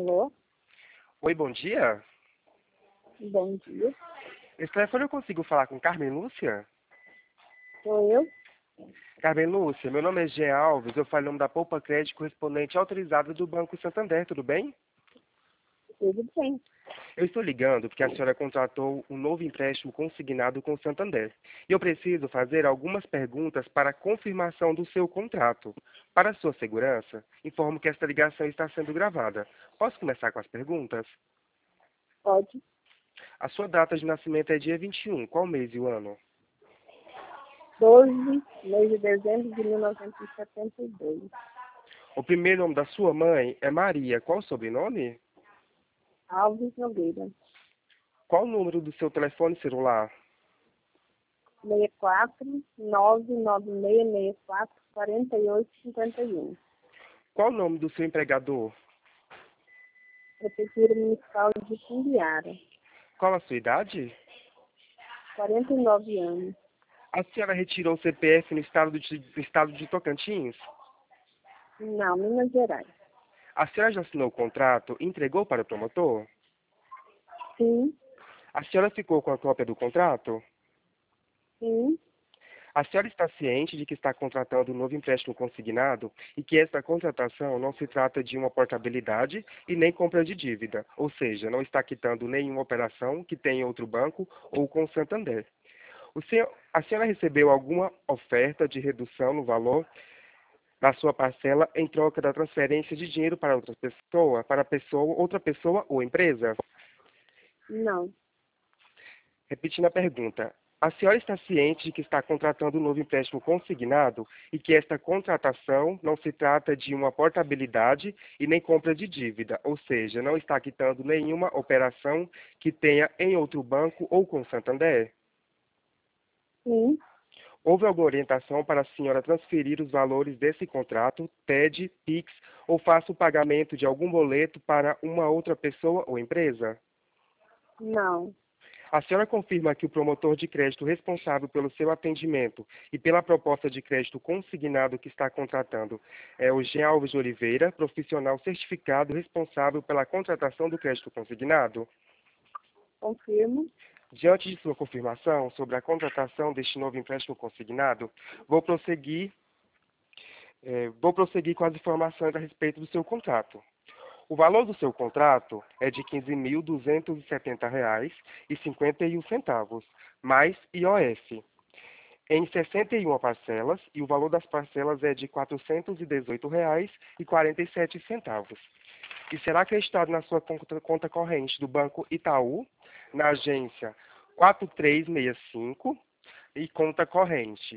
Alô? Oi, bom dia. Bom dia. Esse telefone eu consigo falar com Carmen Lúcia? Sou eu? Carmen Lúcia, meu nome é Jean Alves, eu falo em nome da Poupa Crédito correspondente autorizada do Banco Santander, tudo bem? Tudo bem. Eu estou ligando porque a senhora contratou um novo empréstimo consignado com o Santander. E eu preciso fazer algumas perguntas para a confirmação do seu contrato. Para sua segurança, informo que esta ligação está sendo gravada. Posso começar com as perguntas? Pode. A sua data de nascimento é dia 21. Qual mês e o ano? 12, mês de dezembro de 1972. O primeiro nome da sua mãe é Maria. Qual o sobrenome? Alves Nogueira. Qual o número do seu telefone celular? 64 99664 4851. Qual o nome do seu empregador? Prefeitura Municipal de Cumbiara. Qual a sua idade? 49 anos. A senhora retirou o CPF no estado de Tocantins? Não, Minas Gerais. A senhora já assinou o contrato e entregou para o promotor? Sim, A senhora ficou com a cópia do contrato? sim, A senhora está ciente de que está contratando um novo empréstimo consignado e que esta contratação não se trata de uma portabilidade e nem compra de dívida, ou seja, não está quitando nenhuma operação que tenha em outro banco ou com o Santander. A senhora recebeu alguma oferta de redução no valor da sua parcela em troca da transferência de dinheiro para outra pessoa ou empresa? não. Repetindo a pergunta, a senhora está ciente de que está contratando um novo empréstimo consignado e que esta contratação não se trata de uma portabilidade e nem compra de dívida, ou seja, não está quitando nenhuma operação que tenha em outro banco ou com o Santander? Sim, Houve alguma orientação para a senhora transferir os valores desse contrato, TED, PIX, ou faça o pagamento de algum boleto para uma outra pessoa ou empresa? não. A senhora confirma que o promotor de crédito responsável pelo seu atendimento e pela proposta de crédito consignado que está contratando é o Jean Alves de Oliveira, profissional certificado responsável pela contratação do crédito consignado? Confirmo. Diante de sua confirmação sobre a contratação deste novo empréstimo consignado, vou prosseguir com as informações a respeito do seu contrato. O valor do seu contrato é de R$ 15.270,51, mais IOF, em 61 parcelas, e o valor das parcelas é de R$ 418,47. E será acreditado na sua conta corrente do Banco Itaú, na agência 4365 e conta corrente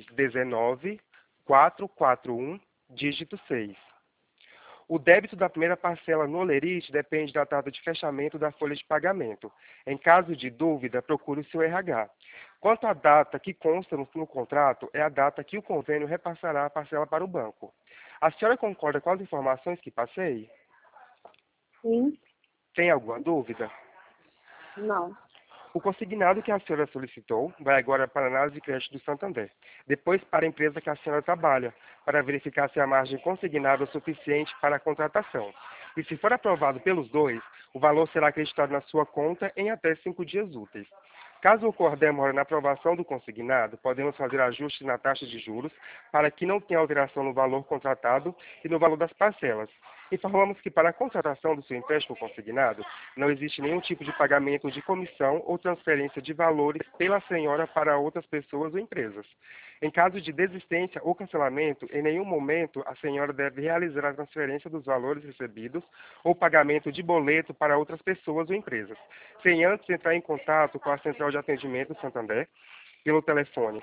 19441, dígito 6. O débito da primeira parcela no Olerite depende da data de fechamento da folha de pagamento. Em caso de dúvida, procure o seu RH. Quanto à data que consta no contrato, é a data que o convênio repassará a parcela para o banco. A senhora concorda com as informações que passei? Sim, Tem alguma dúvida? não. O consignado que a senhora solicitou vai agora para a análise de crédito do Santander, depois para a empresa que a senhora trabalha, para verificar se a margem consignada é suficiente para a contratação. E se for aprovado pelos dois, o valor será acreditado na sua conta em até 5 dias úteis. Caso ocorra demora na aprovação do consignado, podemos fazer ajustes na taxa de juros para que não tenha alteração no valor contratado e no valor das parcelas. Informamos que para a contratação do seu empréstimo consignado, não existe nenhum tipo de pagamento de comissão ou transferência de valores pela senhora para outras pessoas ou empresas. Em caso de desistência ou cancelamento, em nenhum momento a senhora deve realizar a transferência dos valores recebidos ou pagamento de boleto para outras pessoas ou empresas, sem antes entrar em contato com a Central de Atendimento Santander, pelo telefone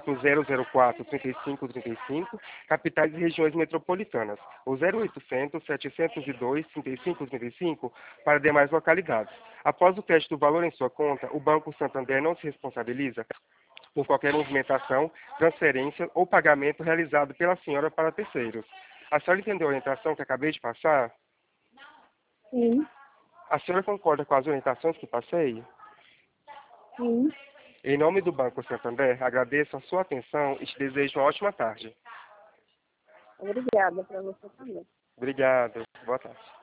4004-3535, capitais e regiões metropolitanas, ou 0800-702-3535 para demais localidades. Após o teste do valor em sua conta, o Banco Santander não se responsabiliza por qualquer movimentação, transferência ou pagamento realizado pela senhora para terceiros. A senhora entendeu a orientação que acabei de passar? Sim, A senhora concorda com as orientações que passei? sim. Em nome do Banco Santander, agradeço a sua atenção e te desejo uma ótima tarde. Obrigada para você também. Obrigado. Boa tarde.